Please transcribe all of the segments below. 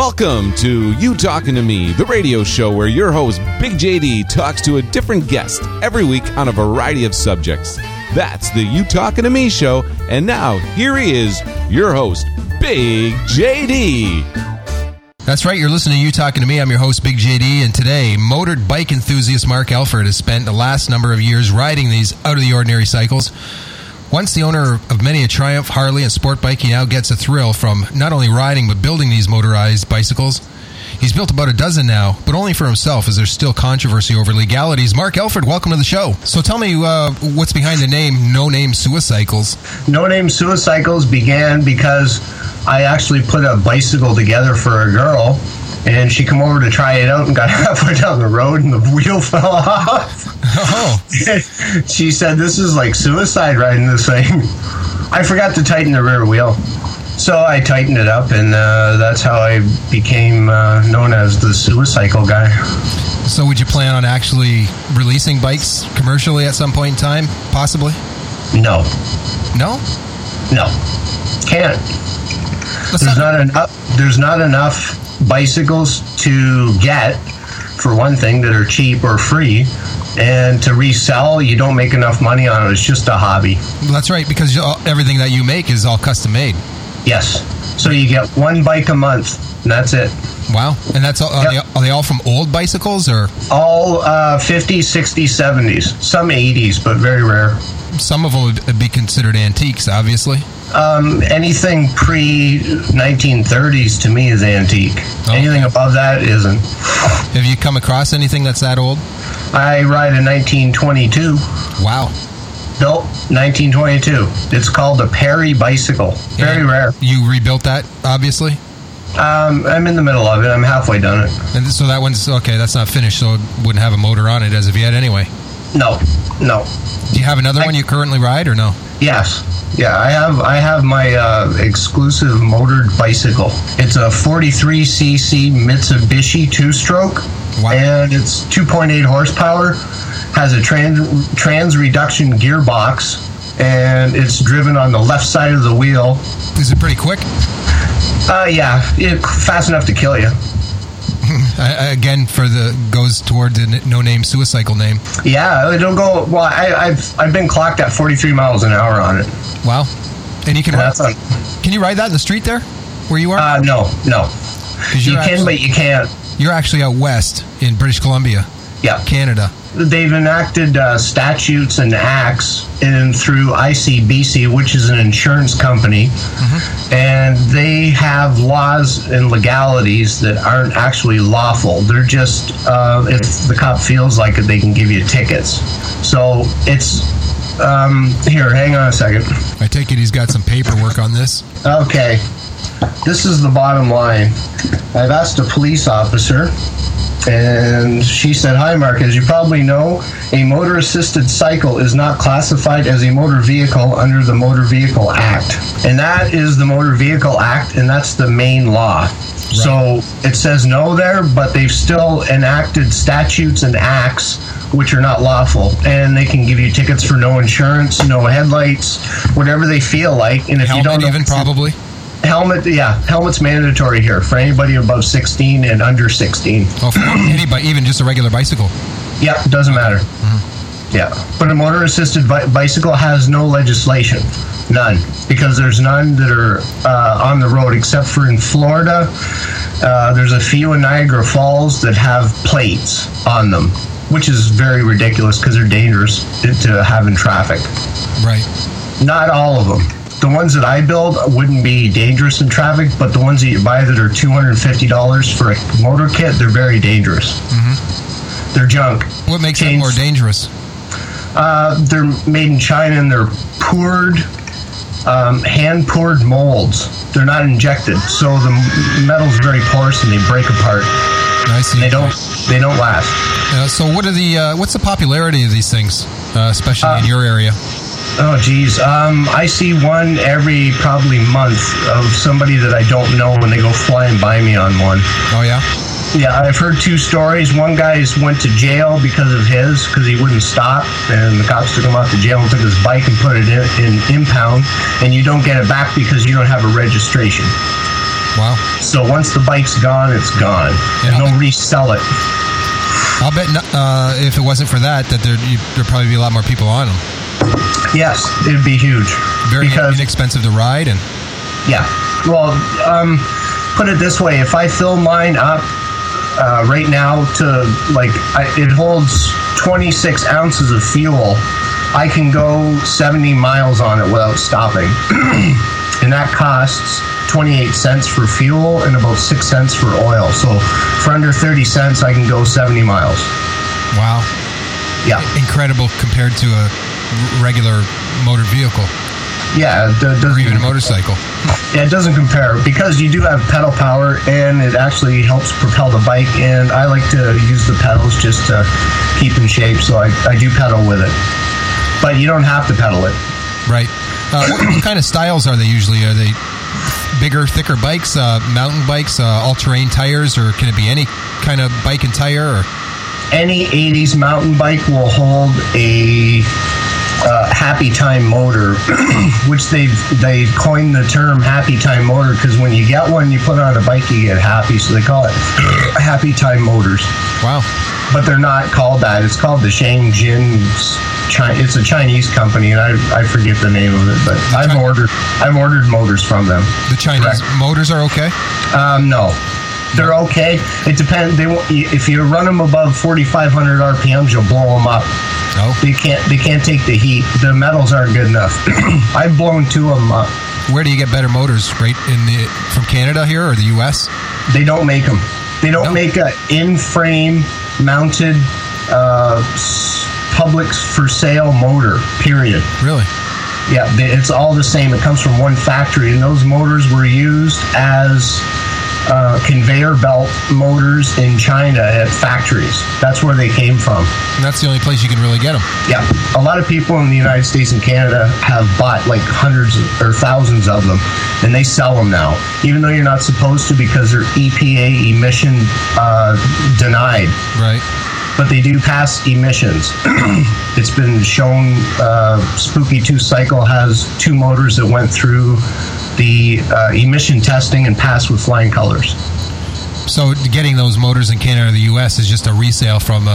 Welcome to You Talking to Me, the radio show where your host, Big JD, talks to a different guest every week on a variety of subjects. That's the You Talking to Me show, and now here he is, your host, Big JD. That's right, you're listening to You Talking to Me. I'm your host, Big JD, and today, motored bike enthusiast Mark Elford has spent the last number of years riding these out-of-the-ordinary cycles. Once the owner of many a Triumph, Harley, and sport bike, he now gets a thrill from not only riding but building these motorized bicycles. He's built about a dozen now, but only for himself, as there's still controversy over legalities. Mark Elford, welcome to the show. So tell me what's behind the name No Name Suicycles. No Name Suicycles began because I actually put a bicycle together for a girl, and she come over to try it out and got halfway down the road and the wheel fell off. Oh. She said, "This is like suicide riding this thing." I forgot to tighten the rear wheel. So I tightened it up, and that's how I became known as the Suicycle guy. So would you plan on actually releasing bikes commercially at some point in time, possibly? No. No? No. Can't. There's not enough bicycles to get, for one thing, that are cheap or free. And to resell, you don't make enough money on it. It's just a hobby. Well, that's right, because everything that you make is all custom made. Yes. So you get one bike a month, and that's it. Wow. And that's all, are they all from old bicycles, or? All 50s, 60s, 70s. Some 80s, but very rare. Some of them would be considered antiques, obviously. Anything pre-1930s to me is antique. Okay. Anything above that isn't. Have you come across anything that's that old? I ride a 1922. Wow. Built 1922. It's called a Perry bicycle. Very rare. You rebuilt that, obviously? I'm in the middle of it. I'm halfway done it. And so that one's, okay, that's not finished, so it wouldn't have a motor on it as of yet anyway? No. Do you have another one you currently ride, or no? Yes. Yeah, I have my exclusive motored bicycle. It's a 43cc Mitsubishi two-stroke. Wow. And it's 2.8 horsepower, has a trans reduction gearbox, and it's driven on the left side of the wheel. Is it pretty quick? Yeah, fast enough to kill you. Again, goes toward the No Name Suicycle name. Yeah, it'll go. Well, I've been clocked at 43 miles an hour on it. Wow. And you can ride. Can you ride that in the street there, where you are? No. You can, but you can't. You're actually out west in British Columbia. Yeah, Canada. They've enacted statutes and acts through ICBC, which is an insurance company, and they have laws and legalities that aren't actually lawful. They're just, if the cop feels like it, they can give you tickets. So it's, here, hang on a second. I take it he's got some paperwork on this. Okay. This is the bottom line. I've asked a police officer, and she said, "Hi, Mark. As you probably know, a motor-assisted cycle is not classified as a motor vehicle under the Motor Vehicle Act." And that is the Motor Vehicle Act, and that's the main law. Right. So it says no there, but they've still enacted statutes and acts which are not lawful, and they can give you tickets for no insurance, no headlights, whatever they feel like. And if helmet, you don't know, even probably. Helmet's mandatory here for anybody above 16 and under 16. Oh, for anybody, even just a regular bicycle? Yep, doesn't matter. Mm-hmm. Yeah, but a motor-assisted bicycle has no legislation. None. Because there's none that are on the road, except for in Florida. There's a few in Niagara Falls that have plates on them, which is very ridiculous because they're dangerous to have in traffic. Right. Not all of them. The ones that I build wouldn't be dangerous in traffic, but the ones that you buy that are $250 for a motor kit, they're very dangerous. Mm-hmm. They're junk. What makes them more dangerous? They're made in China, and they're poured, hand-poured molds. They're not injected, so the metal's very porous and they break apart. I see. They don't last. So what's the popularity of these things, especially in your area? Oh, geez. I see one every probably month of somebody that I don't know when they go flying by me on one. Oh, yeah? Yeah, I've heard two stories. One guy went to jail because he wouldn't stop, and the cops took him out to jail and took his bike and put it in impound, and you don't get it back because you don't have a registration. Wow. So once the bike's gone, it's gone. And they'll resell it. I'll bet if it wasn't for that there'd probably be a lot more people on them. Yes, it'd be huge. Very inexpensive to ride. And yeah. Well, put it this way. If I fill mine up right now to, it holds 26 ounces of fuel, I can go 70 miles on it without stopping. And that costs 28 cents for fuel and about 6 cents for oil. So for under 30 cents, I can go 70 miles. Wow. Yeah. Incredible compared to a regular motor vehicle. Yeah. Or even a motorcycle. Yeah, it doesn't compare because you do have pedal power and it actually helps propel the bike. And I like to use the pedals just to keep in shape. So I do pedal with it. But you don't have to pedal it. Right. What kind of styles are they usually? Are they bigger, thicker bikes, mountain bikes, all-terrain tires, or can it be any kind of bike and tire? Or? Any 80s mountain bike will hold a Happy Time motor, which they coined the term Happy Time motor because when you get one, you put it on a bike, you get happy. So they call it Happy Time motors. Wow. But they're not called that. It's called the Shangjin. It's a Chinese company, and I forget the name of it. But I've ordered motors from them. The Chinese motors are okay? No, they're okay. It depends. If you run them above 4,500 RPMs, you'll blow them up. Oh. They can't take the heat. The metals aren't good enough. I've blown 2 of them up. Where do you get better motors? Right from Canada here or the U.S.? They don't make them. They don't make a in-frame mounted public for sale motor, period. Really? Yeah, it's all the same. It comes from one factory, and those motors were used as conveyor belt motors in China at factories. That's where they came from. And that's the only place you can really get them. Yeah. A lot of people in the United States and Canada have bought hundreds or thousands of them, and they sell them now, even though you're not supposed to because they're EPA emission denied. Right. But they do pass emissions. It's been shown Spooky 2 Cycle has 2 motors that went through the emission testing and passed with flying colors. So getting those motors in Canada or the U.S. is just a resale from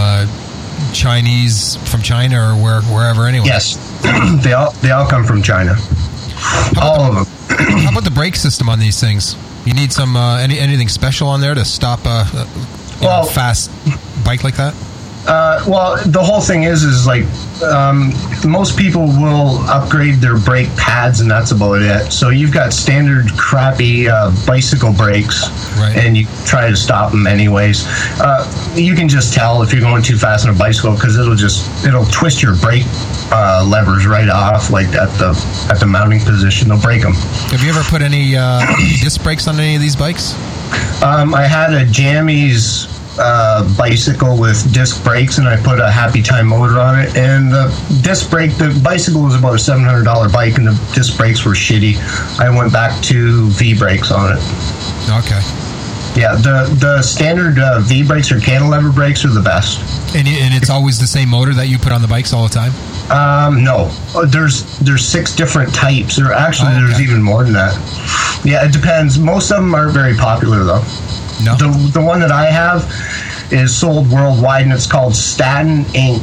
China or wherever anyway? Yes. They all come from China. All of them. How about the brake system on these things? You need some anything special on there to stop a fast bike like that? Well, the whole thing is most people will upgrade their brake pads, and that's about it. So you've got standard crappy bicycle brakes, right, and you try to stop them anyways. You can just tell if you're going too fast on a bicycle because it'll twist your brake levers right off, like at the mounting position. They'll break them. Have you ever put any disc brakes on any of these bikes? I had a Jammies bicycle with disc brakes, and I put a Happy Time motor on it, and the bicycle was about a $700 bike, and the disc brakes were shitty. I went back to V-brakes on it. Okay. Yeah, the standard V-brakes or cantilever brakes are the best. And it's always the same motor that you put on the bikes all the time? No. There's 6 different types. There's even more than that. Yeah, it depends. Most of them aren't very popular, though. No. The one that I have is sold worldwide, and it's called Staton Inc.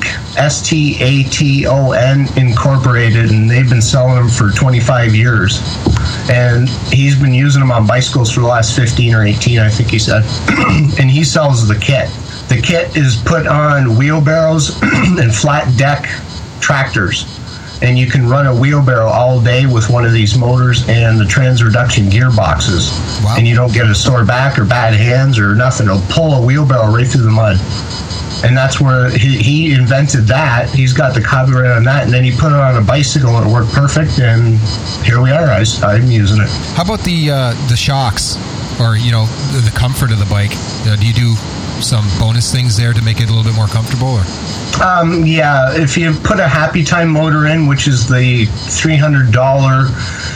Staton Incorporated, and they've been selling them for 25 years. And he's been using them on bicycles for the last 15 or 18, I think he said. And he sells the kit. The kit is put on wheelbarrows and flat deck tractors. And you can run a wheelbarrow all day with one of these motors and the trans-reduction gearboxes. Wow. And you don't get a sore back or bad hands or nothing. It'll pull a wheelbarrow right through the mud. And that's where he invented that. He's got the copyright on that. And then he put it on a bicycle and it worked perfect. And here we are. I'm using it. How about the shocks or, the comfort of the bike? Do you do some bonus things there to make it a little bit more comfortable? Or? Yeah, if you put a Happy Time motor in, which is the $300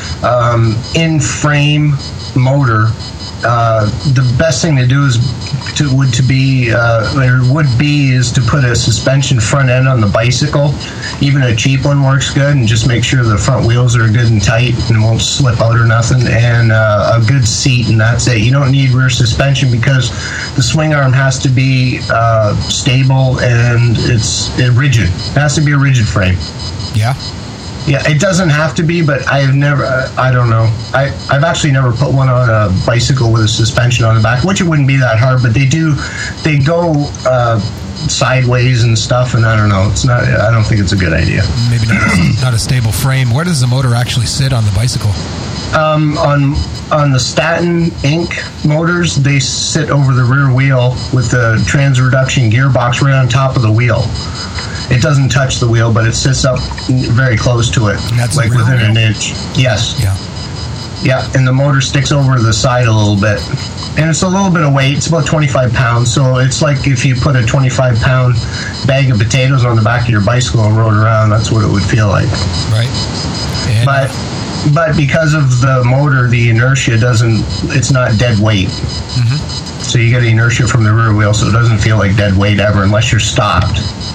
in-frame motor, the best thing to do is would be is to put a suspension front end on the bicycle. Even a cheap one works good, and just make sure the front wheels are good and tight and won't slip out or nothing, and a good seat, and that's it. You don't need rear suspension because the swing arm has to be stable and it's rigid. It has to be a rigid frame. Yeah. Yeah, it doesn't have to be, but I've never, I don't know. I've actually never put one on a bicycle with a suspension on the back, which it wouldn't be that hard, but they go sideways and stuff, and I don't know. I don't think it's a good idea. Maybe not a stable frame. Where does the motor actually sit on the bicycle? On the Staten Inc. motors, they sit over the rear wheel with the trans-reduction gearbox right on top of the wheel. It doesn't touch the wheel, but it sits up very close to it, that's like within an inch. Yes. Yeah. Yeah, and the motor sticks over to the side a little bit. And it's a little bit of weight. It's about 25 pounds. So it's like if you put a 25-pound bag of potatoes on the back of your bicycle and rode around, that's what it would feel like. Right. And But because of the motor, the inertia it's not dead weight. Mm-hmm. So you get inertia from the rear wheel, so it doesn't feel like dead weight ever unless you're stopped.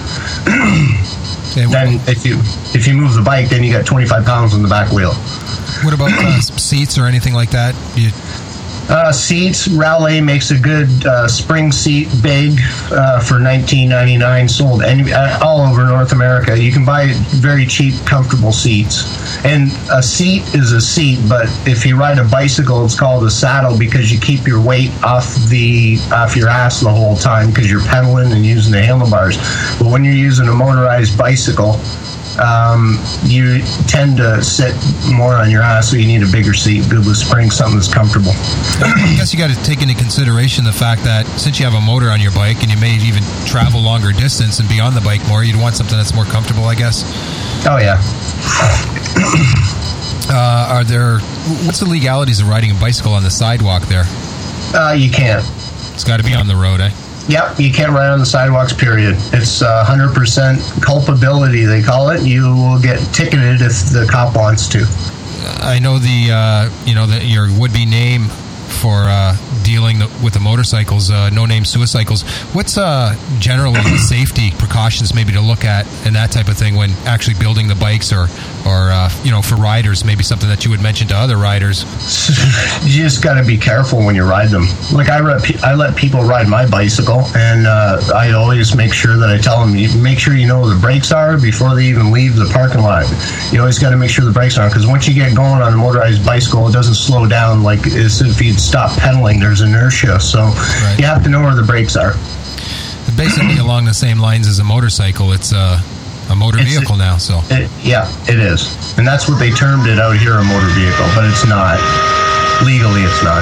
Then if you move the bike, then you got 25 pounds on the back wheel. What about seats or anything like that? Seats, Raleigh makes a good spring seat, big, for $19.99, sold all over North America. You can buy very cheap, comfortable seats. And a seat is a seat, but if you ride a bicycle, it's called a saddle because you keep your weight off your ass the whole time because you're pedaling and using the handlebars. But when you're using a motorized bicycle, you tend to sit more on your ass, so you need a bigger seat, good with springs, something that's comfortable. I guess you got to take into consideration the fact that since you have a motor on your bike and you may even travel longer distance and be on the bike more, you'd want something that's more comfortable, I guess. Oh, yeah. What's the legalities of riding a bicycle on the sidewalk there? You can't. It's got to be on the road, eh? Yep, you can't ride on the sidewalks, period. It's 100% culpability, they call it. You will get ticketed if the cop wants to. I know your would-be name for dealing with the motorcycles, no-name suicycles. What's generally the safety precautions maybe to look at and that type of thing when actually building the bikes or for riders, maybe something that you would mention to other riders? You just got to be careful when you ride them. Like I let people ride my bicycle, and I always make sure that I tell them, make sure you know where the brakes are before they even leave the parking lot. You always got to make sure the brakes are on, because once you get going on a motorized bicycle, it doesn't slow down like as if you'd stop pedaling. There's inertia, so right. You have to know where the brakes are. Basically along the same lines as a motorcycle, it's a motor vehicle now. So it is, and that's what they termed it out here, a motor vehicle, but it's not. Legally, it's not.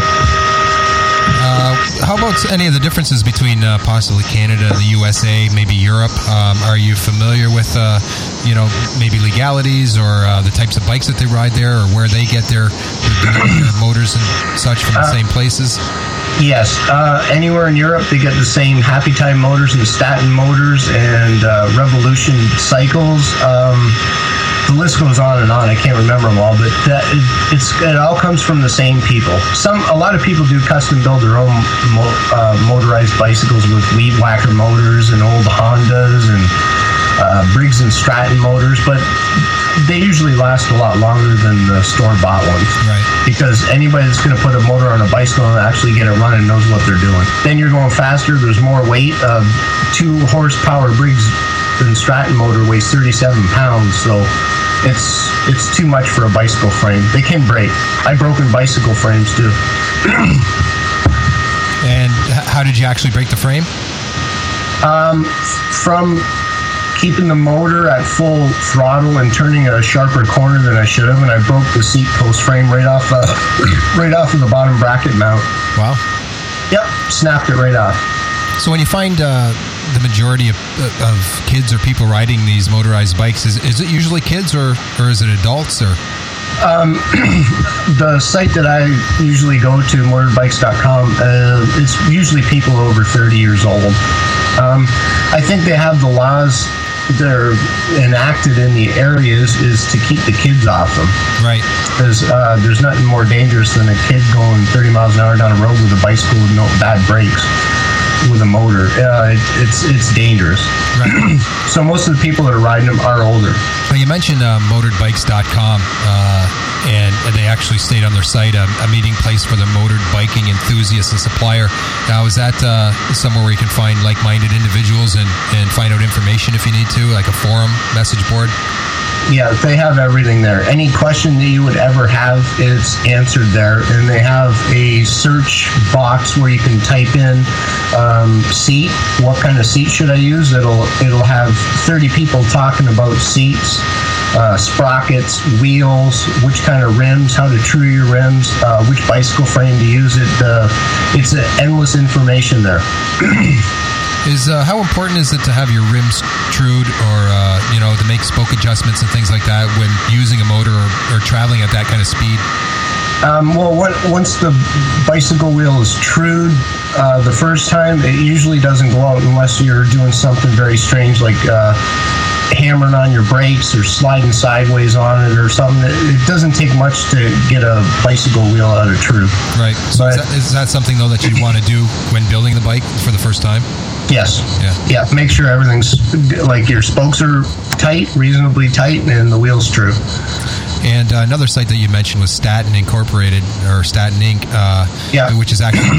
How about any of the differences between possibly Canada, the USA, maybe Europe? Are you familiar with maybe legalities or the types of bikes that they ride there, or where they get their motors and such from the same places? Yes. Anywhere in Europe, they get the same Happy Time motors and Staten motors and Revolution cycles. The list goes on and on. I can't remember them all, but it all comes from the same people. A lot of people do custom build their own motorized bicycles with weed whacker motors and old Hondas and Briggs and Stratton motors, but they usually last a lot longer than the store-bought ones. Right. Because anybody that's going to put a motor on a bicycle and actually get it running knows what they're doing. Then you're going faster. There's more weight. 2 horsepower Briggs and Stratton motor weighs 37 pounds, so it's too much for a bicycle frame. They can break. I've broken bicycle frames too. And how did you actually break the frame? From keeping the motor at full throttle and turning a sharper corner than I should have, and I broke the seat post frame right off of the bottom bracket mount. Wow. Yep, snapped it right off. So when you find the majority of kids or people riding these motorized bikes, is it usually kids or is it adults or? The site that I usually go to, motorbikes.com, it's usually people over 30 years old. I think they have the laws that are enacted in the areas is to keep the kids off them. Right. Because there's nothing more dangerous than a kid going 30 miles an hour down a road with a bicycle with no bad brakes. with a motor. It's dangerous. Right. So most of the people that are riding them are older. Now you mentioned motoredbikes.com, and they actually state on their site a meeting place for the motored biking enthusiast and supplier. Now, is that somewhere where you can find like-minded individuals and find out information if you need to, like a forum, message board? Yeah, they have everything there. Any question that you would ever have is answered there, and they have a search box where you can type in seat. What kind of seat should I use? It'll have 30 people talking about seats, sprockets, wheels, which kind of rims, how to true your rims, which bicycle frame to use it. It's endless information there. How important is it to have your rims trued, or to make spoke adjustments and things like that when using a motor or traveling at that kind of speed? Once the bicycle wheel is trued the first time, it usually doesn't go out unless you're doing something very strange, like hammering on your brakes or sliding sideways on it or something. It doesn't take much to get a bicycle wheel out of true. Right. So is that something, though, that you want to do when building the bike for the first time? Yes. Yeah. Make sure everything's like your spokes are tight, reasonably tight, and the wheel's true. And another site that you mentioned was Staten Incorporated, or Staten Inc., which is actually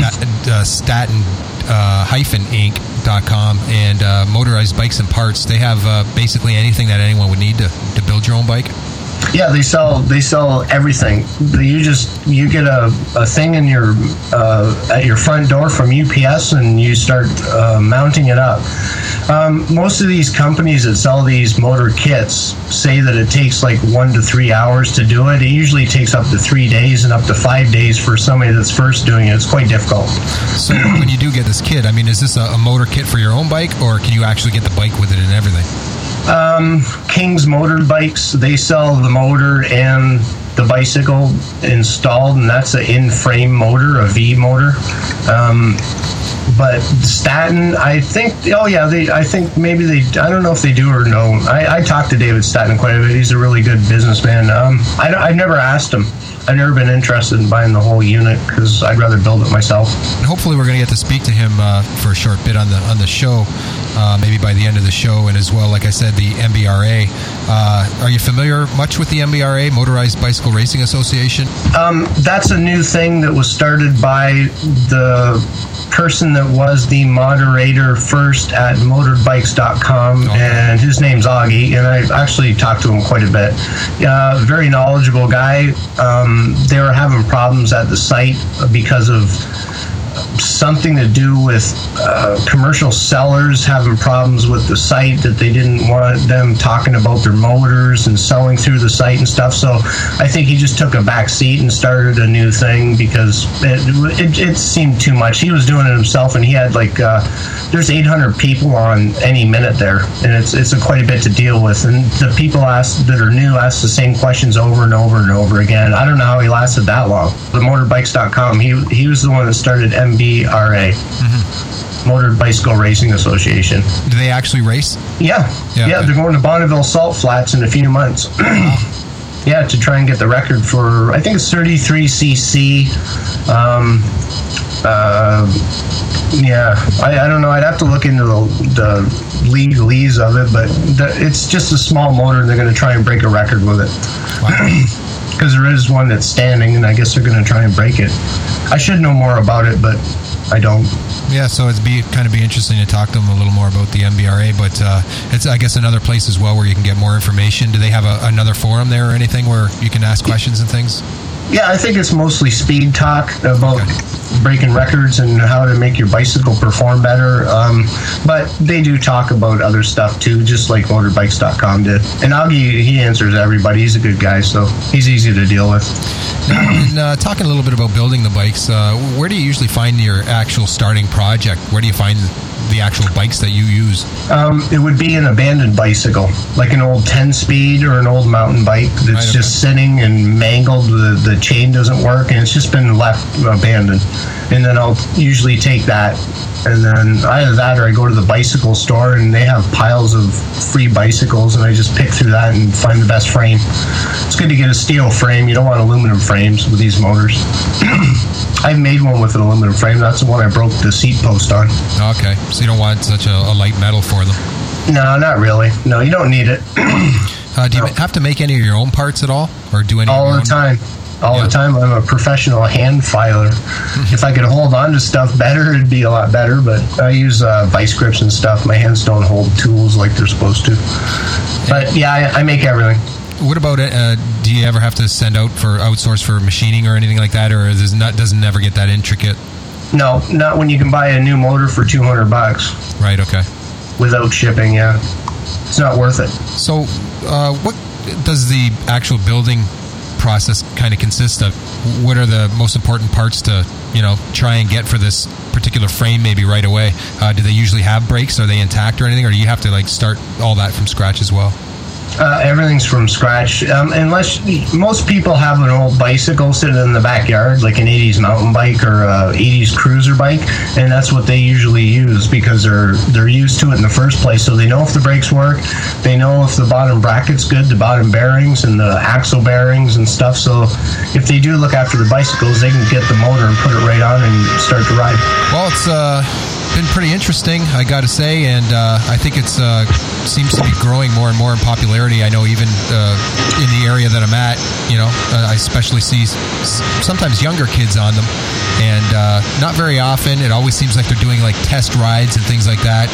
Staten-Inc.com, and motorized bikes and parts. They have basically anything that anyone would need to build your own bike. Yeah, they sell everything. You get a thing in your at your front door from UPS, and you start mounting it up. Most of these companies that sell these motor kits say that it takes like 1 to 3 hours to do it. It usually takes up to 3 days and up to 5 days for somebody that's first doing it. It's quite difficult. So when you do get this kit, I mean, is this a motor kit for your own bike, or can you actually get the bike with it and everything? King's Motor Bikes, they sell the motor and the bicycle installed, and that's an in-frame motor, a V motor. But Staten, I think, I don't know if they do or no. I talked to David Staten quite a bit. He's a really good businessman. I've never asked him. I've never been interested in buying the whole unit because I'd rather build it myself. And hopefully we're going to get to speak to him for a short bit on the show, maybe by the end of the show, and as well, like I said, the MBRA. Are you familiar much with the MBRA, Motorized Bicycle Racing Association? That's a new thing that was started by the person that was the moderator first at motoredbikes.com, and his name's Augie, and I've actually talked to him quite a bit. Very knowledgeable guy. They were having problems at the site because of something to do with commercial sellers having problems with the site, that they didn't want them talking about their motors and selling through the site and stuff. So I think he just took a back seat and started a new thing because it seemed too much. He was doing it himself, and he had there's 800 people on any minute there, and it's quite a bit to deal with. And the people that are new ask the same questions over and over and over again. I don't know how he lasted that long. The motorbikes.com, he was the one that started MBRA, Motored Bicycle Racing Association. Do they actually race? Yeah, they're going to Bonneville Salt Flats in a few months. Yeah, to try and get the record for, I think it's 33cc. I don't know. I'd have to look into the legalese of it, but it's just a small motor, and they're going to try and break a record with it. Because there is one that's standing, and I guess they're going to try and break it. I should know more about it, but I don't. Yeah, so it'd be interesting to talk to them a little more about the MBRA, but it's, I guess, another place as well where you can get more information. Do they have another forum there or anything where you can ask questions and things? Yeah, I think it's mostly speed talk about breaking records and how to make your bicycle perform better. But they do talk about other stuff too, just like motorbikes.com did. And Augie, he answers everybody. He's a good guy, so he's easy to deal with. And talking a little bit about building the bikes, where do you usually find your actual starting project? Where do you find the actual bikes that you use? It would be an abandoned bicycle, like an old 10-speed or an old mountain bike that's just sitting and mangled. The chain doesn't work, and it's just been left abandoned. And then I'll usually take that, and then either that or I go to the bicycle store, and they have piles of free bicycles, and I just pick through that and find the best frame. It's good to get a steel frame. You don't want aluminum frames with these motors. I've made one with an aluminum frame. That's the one I broke the seat post on. Okay, so you don't want such a light metal for them. No, not really. No, you don't need it. Do you have to make any of your own parts at all, or do any all the time? All the time. I'm a professional hand filer. If I could hold on to stuff better, it'd be a lot better, but I use vice grips and stuff. My hands don't hold tools like they're supposed to. But yeah, I make everything. What about do you ever have to send out for outsource for machining or anything like that, or doesn't never get that intricate? No, not when you can buy a new motor for $200. Right, okay. Without shipping, yeah. It's not worth it. So what does the actual building process kind of consist of? What are the most important parts to try and get for this particular frame maybe right away? Do they usually have brakes? Are they intact or anything, or do you have to start all that from scratch as well? Everything's from scratch. Unless most people have an old bicycle sitting in the backyard, like an 80s mountain bike or a 80s cruiser bike, and that's what they usually use because they're used to it in the first place. So they know if the brakes work, they know if the bottom bracket's good, the bottom bearings and the axle bearings and stuff. So if they do look after the bicycles, they can get the motor and put it right on and start to ride. Well, it's been pretty interesting, I got to say, and I think it's seems to be growing more and more in popularity. I know even in the area that I'm at, I especially see sometimes younger kids on them, and not very often. It always seems like they're doing test rides and things like that.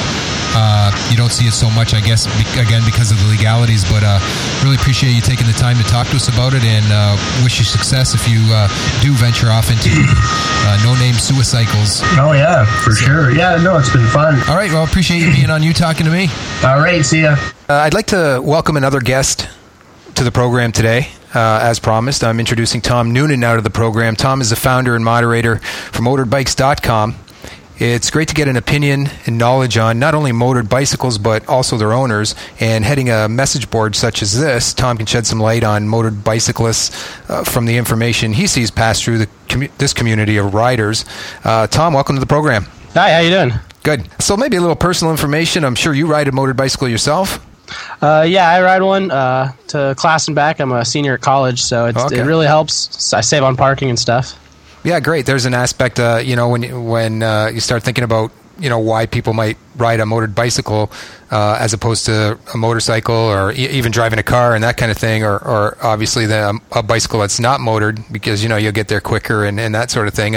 You don't see it so much, I guess, again, because of the legalities, but really appreciate you taking the time to talk to us about it, and wish you success if you do venture off into no-name suicycles. Oh, yeah, for sure. Yeah, no, it's been fun. All right, well, appreciate you being on You Talking to Me. All right, see ya. I'd like to welcome another guest to the program today. As promised, I'm introducing Tom Noonan now to the program. Tom is the founder and moderator for MotoredBikes.com. It's great to get an opinion and knowledge on not only motored bicycles, but also their owners. And heading a message board such as this, Tom can shed some light on motored bicyclists from the information he sees pass through this community of riders. Tom, welcome to the program. Hi, how you doing? Good. So maybe a little personal information. I'm sure you ride a motored bicycle yourself? Yeah, I ride one to class and back. I'm a senior at college, so it really helps. I save on parking and stuff. Yeah, great. There's an aspect, when you start thinking about, why people might ride a motored bicycle as opposed to a motorcycle or even driving a car and that kind of thing, or obviously a bicycle that's not motored because, you'll get there quicker and that sort of thing.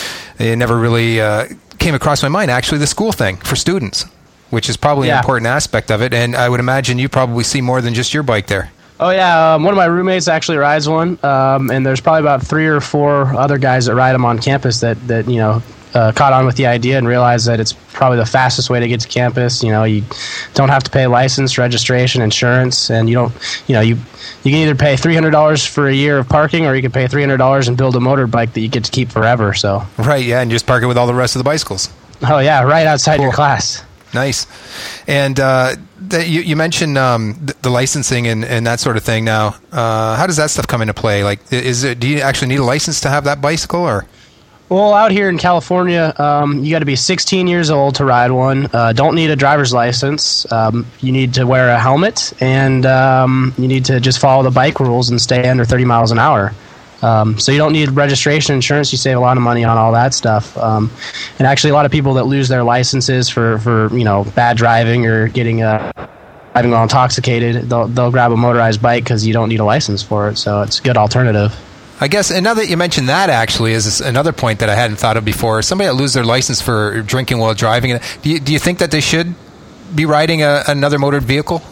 It never really came across my mind, actually, the school thing for students, which is probably an important aspect of it. And I would imagine you probably see more than just your bike there. Oh, yeah. One of my roommates actually rides one, and there's probably about 3 or 4 other guys that ride them on campus that caught on with the idea and realized that it's probably the fastest way to get to campus. You don't have to pay license, registration, insurance, and you can either pay $300 for a year of parking, or you can pay $300 and build a motorbike that you get to keep forever. So right, yeah, and just park it with all the rest of the bicycles. Oh, yeah, right outside your class. Nice. And you mentioned the licensing and that sort of thing. Now, how does that stuff come into play? Do you actually need a license to have that bicycle, or? Well, out here in California, you got to be 16 years old to ride one. Don't need a driver's license. You need to wear a helmet, and you need to just follow the bike rules and stay under 30 miles an hour. So you don't need registration, insurance. You save a lot of money on all that stuff. And actually, a lot of people that lose their licenses for bad driving or getting driving while intoxicated, they'll grab a motorized bike because you don't need a license for it. So it's a good alternative. I guess, and now that you mentioned that, actually, is another point that I hadn't thought of before. Somebody that loses their license for drinking while driving, do you think that they should be riding another motored vehicle?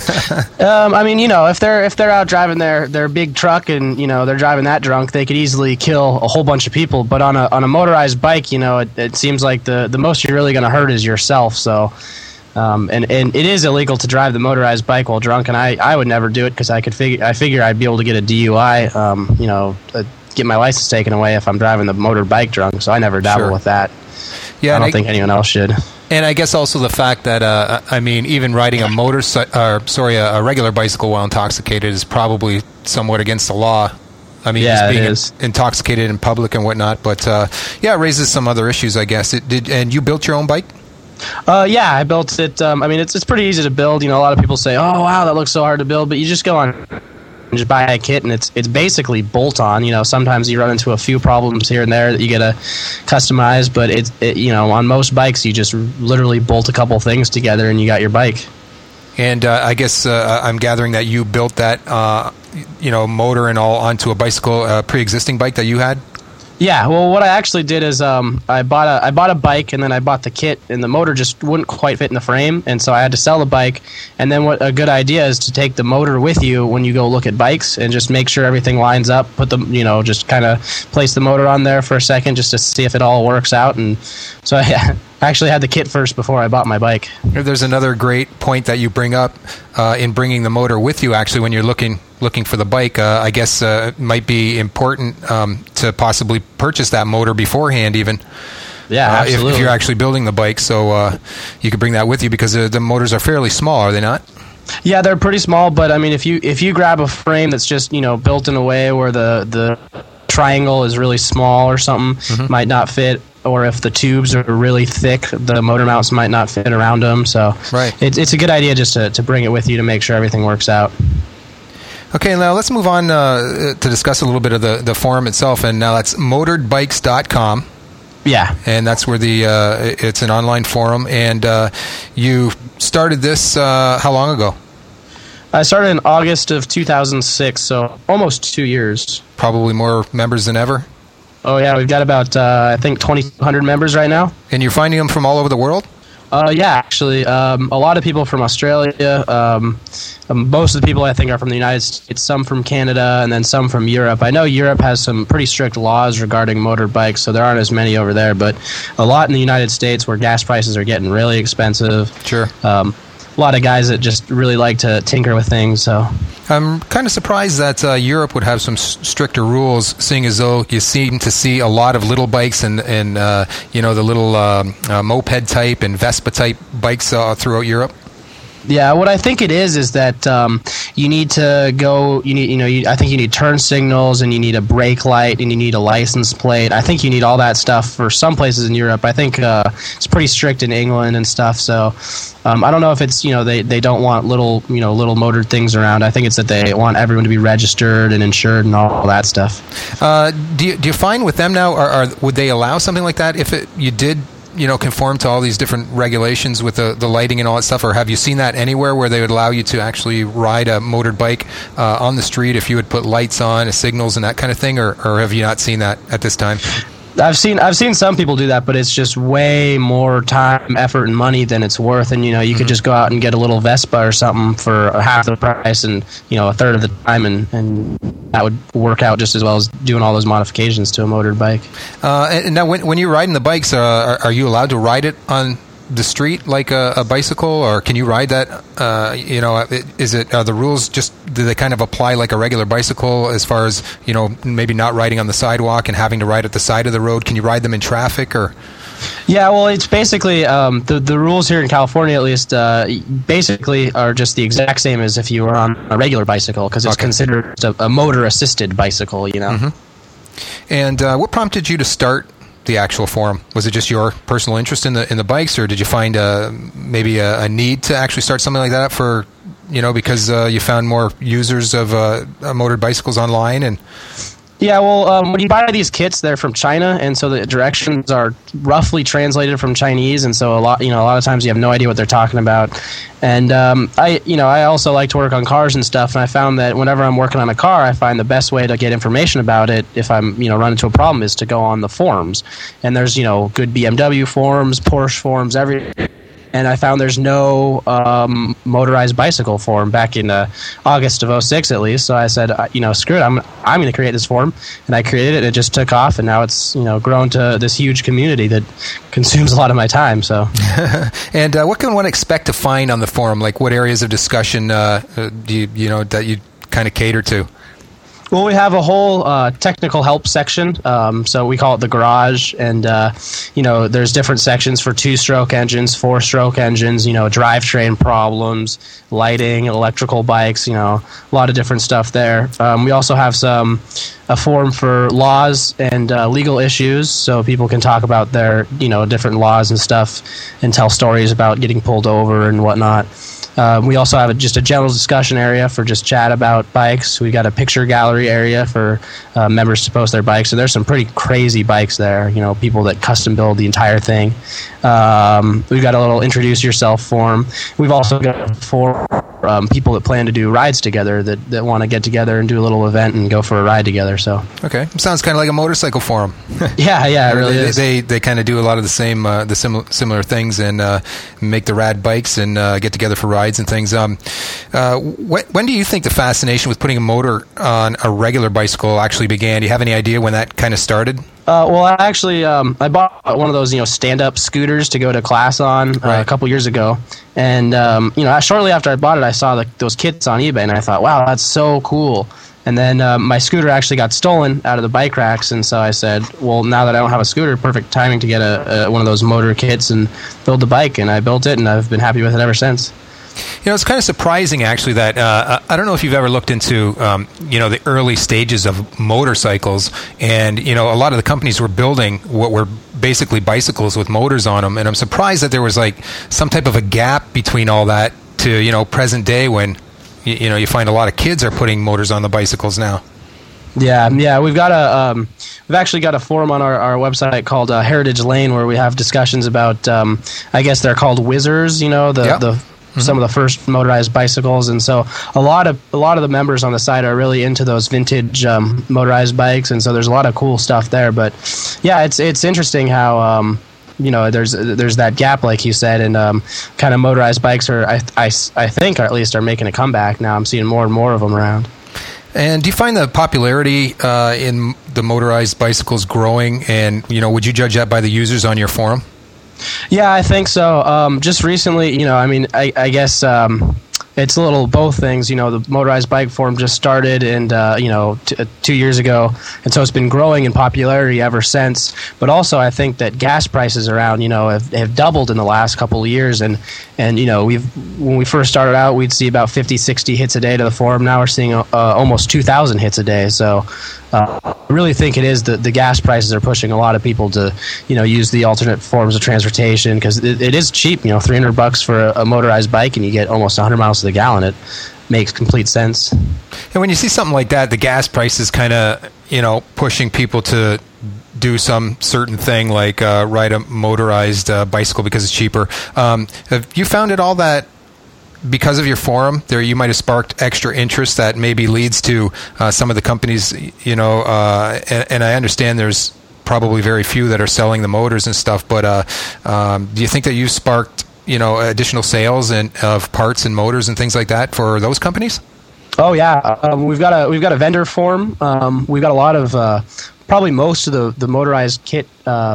If they're out driving their big truck and they're driving that drunk, they could easily kill a whole bunch of people. But on a motorized bike, it seems like the most you're really going to hurt is yourself. So, and it is illegal to drive the motorized bike while drunk, and I would never do it because I figure I'd be able to get a DUI, get my license taken away if I'm driving the motor bike drunk. So I never dabble with that. Yeah, I don't think anyone else should. And I guess also the fact that, even riding a regular bicycle while intoxicated is probably somewhat against the law. Just being intoxicated in public and whatnot. But, it raises some other issues, I guess. And you built your own bike? Yeah, I built it. It's pretty easy to build. A lot of people say, oh, wow, that looks so hard to build. But you just go on just buy a kit, and it's basically bolt-on. Sometimes you run into a few problems here and there that you got to customize, but on most bikes you just literally bolt a couple things together and you got your bike. And I guess I'm gathering that you built that motor and all onto a bicycle, pre-existing bike that you had. Yeah, well, what I actually did is I bought a bike, and then I bought the kit, and the motor just wouldn't quite fit in the frame, and so I had to sell the bike. And then what a good idea is to take the motor with you when you go look at bikes, and just make sure everything lines up. Put the just kind of place the motor on there for a second just to see if it all works out. And so I actually had the kit first before I bought my bike. There's another great point that you bring up in bringing the motor with you. Actually, when you're looking for the bike, I guess it might be important to possibly purchase that motor beforehand, even. Yeah, absolutely. If you're actually building the bike, so you could bring that with you, because the motors are fairly small, are they not? Yeah, they're pretty small, but I mean, if you grab a frame that's just built in a way where the triangle is really small or something, might not fit. Or if the tubes are really thick, the motor mounts might not fit around them. So right. It's a good idea just to bring it with you to make sure everything works out. Okay, now let's move on to discuss a little bit of the forum itself. And now that's motoredbikes.com. Yeah. And that's where it's an online forum. And you started this how long ago? I started in August of 2006, so almost 2 years. Probably more members than ever? Oh, yeah, we've got about, I think, 2,200 members right now. And you're finding them from all over the world? Yeah, actually. A lot of people from Australia. Most of the people, I think, are from the United States, some from Canada, and then some from Europe. I know Europe has some pretty strict laws regarding motorbikes, so there aren't as many over there, but a lot in the United States where gas prices are getting really expensive. Sure. A lot of guys that just really like to tinker with things. So I'm kind of surprised that Europe would have some stricter rules, seeing as though you seem to see a lot of little bikes and the little moped type and Vespa type bikes throughout Europe. Yeah, what I think it is that you need to go. I think you need turn signals, and you need a brake light, and you need a license plate. I think you need all that stuff for some places in Europe. I think it's pretty strict in England and stuff. So I don't know if it's they don't want little motored things around. I think it's that they want everyone to be registered and insured and all that stuff. Do you find with them now, would they allow something like that if you did? Conform to all these different regulations with the lighting and all that stuff, or have you seen that anywhere where they would allow you to actually ride a motored bike on the street if you would put lights on, signals, and that kind of thing, or have you not seen that at this time? I've seen some people do that, but it's just way more time, effort, and money than it's worth. And you could just go out and get a little Vespa or something for half the price and a third of the time, and that would work out just as well as doing all those modifications to a motored bike. And now, when you're riding the bikes, are you allowed to ride it on the street like a bicycle, or can you ride that? Are the rules do they kind of apply like a regular bicycle as far as maybe not riding on the sidewalk and having to ride at the side of the road? Can you ride them in traffic or? Yeah, well, it's basically the rules here in California, at least, basically are just the exact same as if you were on a regular bicycle, because it's considered a motor-assisted bicycle. Mm-hmm. And what prompted you to start the actual forum? Was it just your personal interest in the bikes, or did you find maybe a need to actually start something like that for because you found more users of motored bicycles online? And yeah, well, when you buy these kits, they're from China, and so the directions are roughly translated from Chinese, and so a lot of times you have no idea what they're talking about. And I also like to work on cars and stuff, and I found that whenever I'm working on a car, I find the best way to get information about it if I'm run into a problem is to go on the forums. And there's good BMW forums, Porsche forums, everything. And I found there's no motorized bicycle forum back in August of 2006, at least. So I said, screw it, I'm going to create this forum. And I created it, and it just took off, and now it's grown to this huge community that consumes a lot of my time. So, and what can one expect to find on the forum? Like, what areas of discussion do you that you kind of cater to? Well, we have a whole technical help section, so we call it the garage, and there's different sections for 2-stroke engines, 4-stroke engines, drivetrain problems, lighting, electrical bikes, a lot of different stuff there. We also have a forum for laws and legal issues, so people can talk about their different laws and stuff and tell stories about getting pulled over and whatnot. We also have just a general discussion area for just chat about bikes. We've got a picture gallery area for members to post their bikes. So there's some pretty crazy bikes there, people that custom build the entire thing. We've got a little introduce yourself form. We've also got for people that plan to do rides together that want to get together and do a little event and go for a ride together. So okay, sounds kind of like a motorcycle forum. yeah, it really is. They kind of do a lot of the same similar things and make the rad bikes and get together for rides and things. When do you think the fascination with putting a motor on a regular bicycle actually began? Do you have any idea when that kind of started? Well, actually, I bought one of those, stand-up scooters to go to class on a couple years ago, and shortly after I bought it, I saw those kits on eBay, and I thought, wow, that's so cool. And then my scooter actually got stolen out of the bike racks, and so I said, well, now that I don't have a scooter, perfect timing to get one of those motor kits and build the bike, and I built it, and I've been happy with it ever since. It's kind of surprising, actually, that I don't know if you've ever looked into, the early stages of motorcycles, and, a lot of the companies were building what were basically bicycles with motors on them, and I'm surprised that there was, some type of a gap between all that to, present day when, you find a lot of kids are putting motors on the bicycles now. Yeah, we've actually got a forum on our website called Heritage Lane where we have discussions about, I guess they're called whizzers, some of the first motorized bicycles, and so a lot of the members on the site are really into those vintage motorized bikes, and so there's a lot of cool stuff there. But yeah, it's interesting how there's that gap, like you said, and kind of motorized bikes are I think, or at least are making a comeback now. I'm seeing more and more of them around. And do you find the popularity in the motorized bicycles growing? And would you judge that by the users on your forum? Yeah, I think so. Just recently, I guess it's a little both things. The motorized bike forum just started, and 2 years ago, and so it's been growing in popularity ever since. But also, I think that gas prices around, have doubled in the last couple of years, and when we first started out, we'd see about 50, 60 hits a day to the forum. Now we're seeing almost 2,000 hits a day. So I really think it is the gas prices are pushing a lot of people to use the alternate forms of transportation, because it is cheap. $300 for a motorized bike, and you get almost 100 miles to the gallon. It makes complete sense. And when you see something like that, the gas price is kind of pushing people to do some certain thing like ride a motorized bicycle because it's cheaper. Have you found it all that because of your forum there you might have sparked extra interest that maybe leads to some of the companies, and I understand there's probably very few that are selling the motors and stuff, but do you think that you sparked additional sales of parts and motors and things like that for those companies? Oh yeah, we've got a vendor forum. We've got a lot of probably most of the motorized kit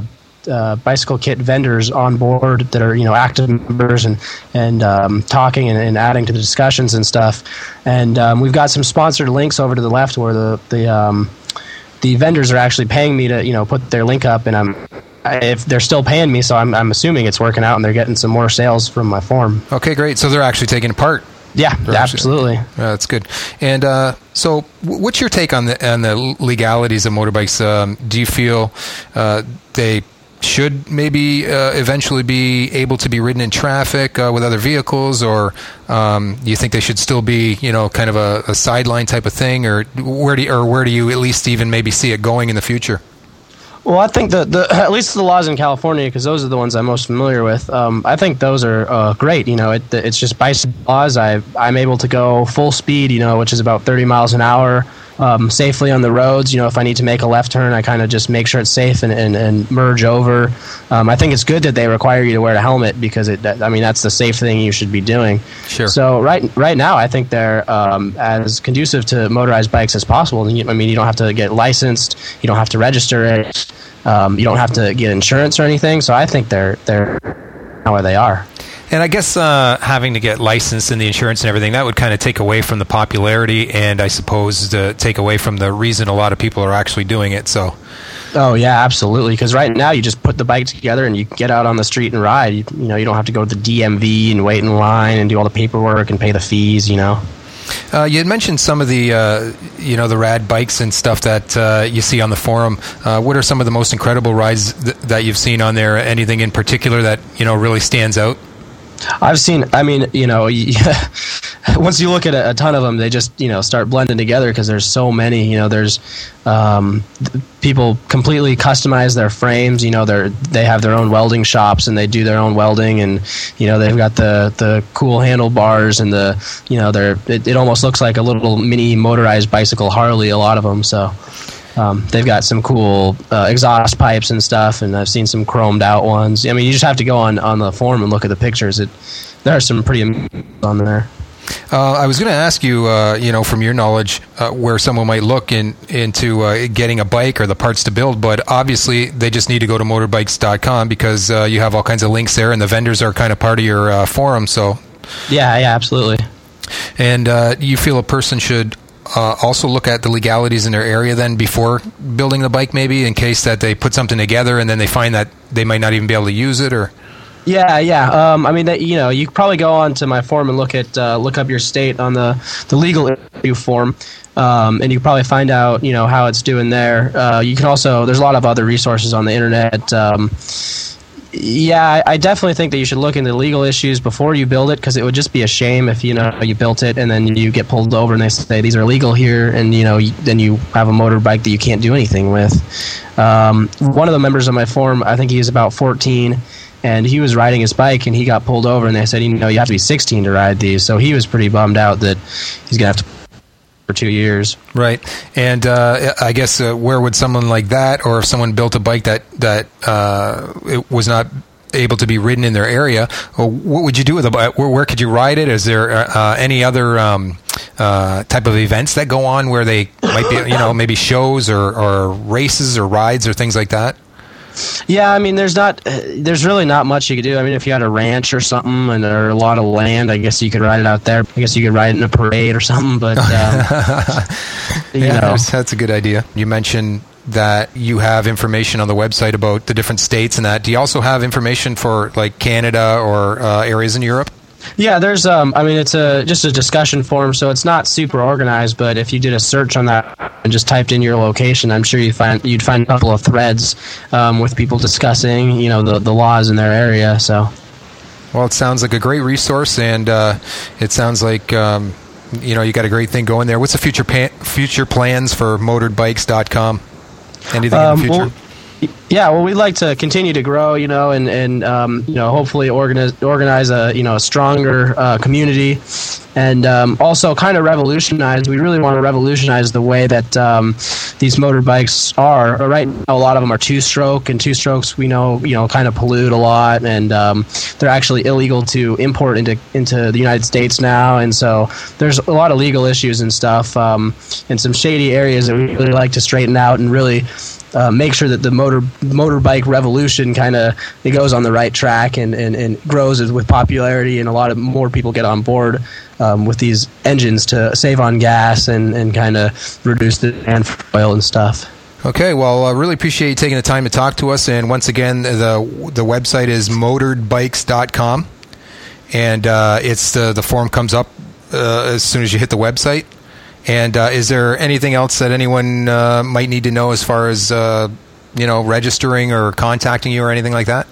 bicycle kit vendors on board that are active members and talking and adding to the discussions and stuff. And we've got some sponsored links over to the left where the vendors are actually paying me to put their link up, and if they're still paying me, so I'm assuming it's working out and they're getting some more sales from my forum. Okay, great. So they're actually taking part. Yeah, absolutely. That's good. And so, what's your take on the legalities of motorbikes? Do you feel they should maybe eventually be able to be ridden in traffic with other vehicles, or do you think they should still be, kind of a sideline type of thing, or where do you at least even maybe see it going in the future? Well, I think at least the laws in California, because those are the ones I'm most familiar with, I think those are great. It's just bicycle laws. I'm able to go full speed, which is about 30 miles an hour, safely on the roads. If I need to make a left turn, I kind of just make sure it's safe and merge over. I think it's good that they require you to wear a helmet, because that's the safe thing you should be doing. Sure. So right now, I think they're as conducive to motorized bikes as possible. You don't have to get licensed, you don't have to register it, you don't have to get insurance or anything. So I think they're where they are. And I guess having to get licensed and the insurance and everything, that would kind of take away from the popularity, and I suppose take away from the reason a lot of people are actually doing it. So. Oh yeah, absolutely. Because right now you just put the bike together and you get out on the street and ride. You don't have to go to the DMV and wait in line and do all the paperwork and pay the fees. You had mentioned some of the the rad bikes and stuff that you see on the forum. What are some of the most incredible rides that you've seen on there? Anything in particular that really stands out? I've seen, I mean, once you look at a ton of them, they just, start blending together because there's so many. There's people completely customize their frames. They have their own welding shops and they do their own welding, and they've got the cool handlebars and it almost looks like a little mini motorized bicycle Harley. A lot of them, so. They've got some cool exhaust pipes and stuff, and I've seen some chromed out ones. I mean, you just have to go on the forum and look at the pictures. There are some pretty on there. I was going to ask you, from your knowledge, where someone might look into getting a bike or the parts to build, but obviously they just need to go to motorbikes.com because you have all kinds of links there, and the vendors are kind of part of your forum. So, yeah, absolutely. And you feel a person should also look at the legalities in their area then before building the bike, maybe in case that they put something together and then they find that they might not even be able to use it, or yeah. I mean, you could probably go on to my forum and look up your state on the legal issue form, and you can probably find out how it's doing there. You can also, there's a lot of other resources on the internet. Yeah, I definitely think that you should look into legal issues before you build it, because it would just be a shame if you built it and then you get pulled over and they say these are legal here, and then you have a motorbike that you can't do anything with. One of the members of my forum, I think he was about 14, and he was riding his bike and he got pulled over and they said you have to be 16 to ride these. So he was pretty bummed out that he's gonna have to for 2 years. Right. And I guess where would someone like that, or if someone built a bike that it was not able to be ridden in their area, what would you do with a bike? Where could you ride it? Is there any other type of events that go on where they might be, maybe shows or races or rides or things like that? Yeah, I mean, there's really not much you could do. I mean, if you had a ranch or something and there are a lot of land, I guess you could ride it out there. I guess you could ride it in a parade or something, but that's a good idea. You mentioned that you have information on the website about the different states and that. Do you also have information for like Canada or areas in Europe? Yeah, there's it's just a discussion forum, so it's not super organized, but if you did a search on that and just typed in your location, I'm sure you'd find a couple of threads with people discussing the laws in their area. So, well, it sounds like a great resource, and it sounds like you got a great thing going there. What's the future plans for motorbikes.com? Anything in the future? Well, we'd like to continue to grow, and hopefully organize a stronger community, and also kind of revolutionize. We really want to revolutionize the way that these motorbikes are. Right now, a lot of them are two-stroke, and two-strokes we know kind of pollute a lot, and they're actually illegal to import into the United States now, and so there's a lot of legal issues and stuff, in some shady areas that we really like to straighten out and really make sure that the motorbike revolution it goes on the right track and grows with popularity, and a lot of more people get on board with these engines to save on gas and kind of reduce the demand for oil and stuff. Okay, well, I really appreciate you taking the time to talk to us. And once again, the website is motorbikes.com, and the form comes up as soon as you hit the website. And is there anything else that anyone might need to know as far as registering or contacting you or anything like that?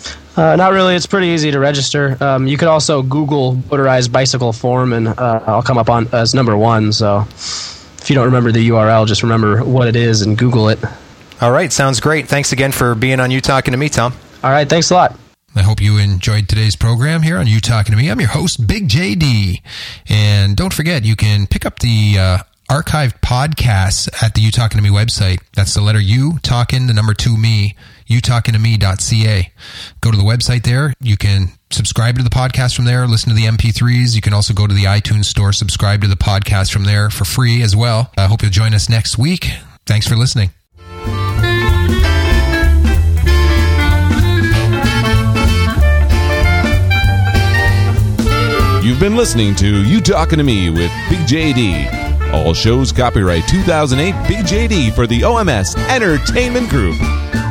Not really. It's pretty easy to register. You could also Google motorized bicycle forum, and I'll come up as number 1. So if you don't remember the URL, just remember what it is and Google it. All right. Sounds great. Thanks again for being on You Talking to Me, Tom. All right. Thanks a lot. I hope you enjoyed today's program here on You Talking to Me. I'm your host, Big JD. And don't forget, you can pick up the archived podcasts at the You Talking to Me website. That's the letter U, talking, the number 2, me, youtalkingtome.ca. Go to the website there. You can subscribe to the podcast from there, listen to the MP3s. You can also go to the iTunes store, subscribe to the podcast from there for free as well. I hope you'll join us next week. Thanks for listening. You've been listening to You Talking to Me with Big JD. All shows copyright 2008 Big JD for the OMS Entertainment Group.